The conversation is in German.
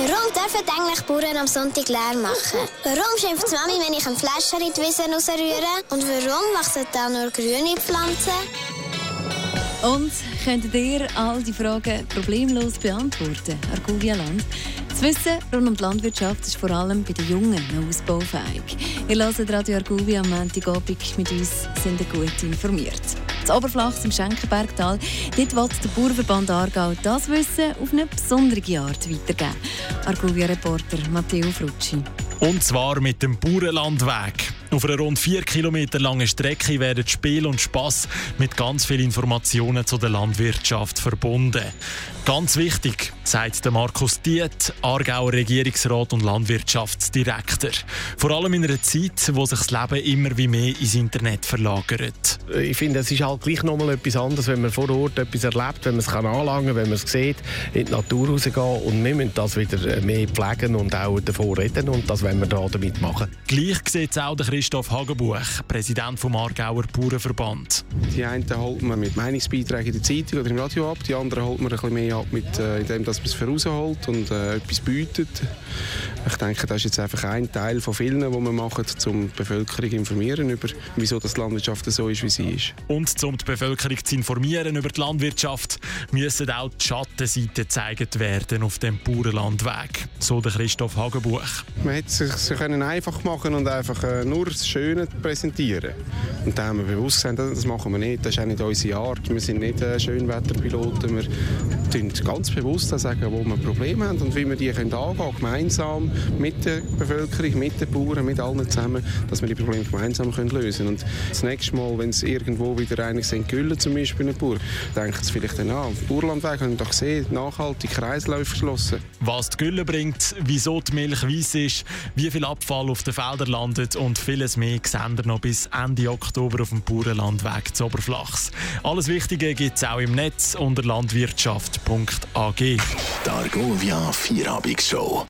Warum dürfen eigentlich Bauern am Sonntag leer machen? Warum schimpft die Mami, wenn ich ein Fläschchen in die Wiese rausrühre? Und warum wachsen da nur grüne Pflanzen? Und könntet ihr all die Fragen problemlos beantworten, Argovia Land? Das Wissen rund um die Landwirtschaft ist vor allem bei den Jungen noch ausbaufähig. Ihr hört Radio Argovia am Montagabend. Mit uns sind ihr gut informiert. Das Oberflachs im Schenkenbergtal, dort will der Bauernverband Aargau das Wissen auf eine besondere Art weitergeben. Argovia-Reporter Matteo Frucci. Und zwar mit dem Bauernlandweg. Auf einer rund 4 Kilometer langen Strecke werden Spiel und Spass mit ganz vielen Informationen zu der Landwirtschaft verbunden. Ganz wichtig, sagt der Markus Diet, Aargauer Regierungsrat und Landwirtschaftsdirektor. Vor allem in einer Zeit, wo sich das Leben immer wie mehr ins Internet verlagert. Ich finde, es ist halt gleich noch mal etwas anderes, wenn man vor Ort etwas erlebt, wenn man es anlangen kann, wenn man es sieht, in die Natur rausgehen. Und wir müssen das wieder mehr pflegen und auch davon reden. Und das wollen wir da damit machen. Gleich sieht es auch der Christoph Hagenbuch, Präsident vom Aargauer Bauernverband. Die einen holt man mit Meinungsbeiträgen in der Zeitung oder im Radio ab, die anderen holt man ein bisschen mehr ab, indem man es vorausholt und etwas bietet. Ich denke, das ist jetzt einfach ein Teil von vielen, die wir machen, um die Bevölkerung zu informieren über, wieso die Landwirtschaft so ist, wie sie ist. Und um die Bevölkerung zu informieren über die Landwirtschaft, müssen auch die Schattenseiten gezeigt werden auf dem Bauernlandweg. So der Christoph Hagenbuch. Man hätte es sich einfach machen und einfach nur das Schöne präsentieren. Und da haben wir bewusst gesagt, das machen wir nicht. Das ist auch nicht unsere Art. Wir sind nicht Schönwetterpiloten. Wir sagen ganz bewusst sagen, wo wir Probleme haben und wie wir die angehen können, gemeinsam mit der Bevölkerung, mit den Bauern, mit allen zusammen, dass wir die Probleme gemeinsam lösen können. Und das nächste Mal, wenn es irgendwo wieder einig sind, Gülle zum Beispiel, ein Bauer, denkt es vielleicht dann an. Auf dem Bauernlandweg haben wir doch gesehen, nachhaltig Kreisläufe geschlossen. Was die Gülle bringt, wieso die Milch weiss ist, wie viel Abfall auf den Feldern landet und vieles mehr sehen wir noch bis Ende Oktober auf dem Bauernlandweg zu Oberflachs. Alles Wichtige gibt es auch im Netz unter landwirtschaft.ag. Die Argovia Vierabendsshow.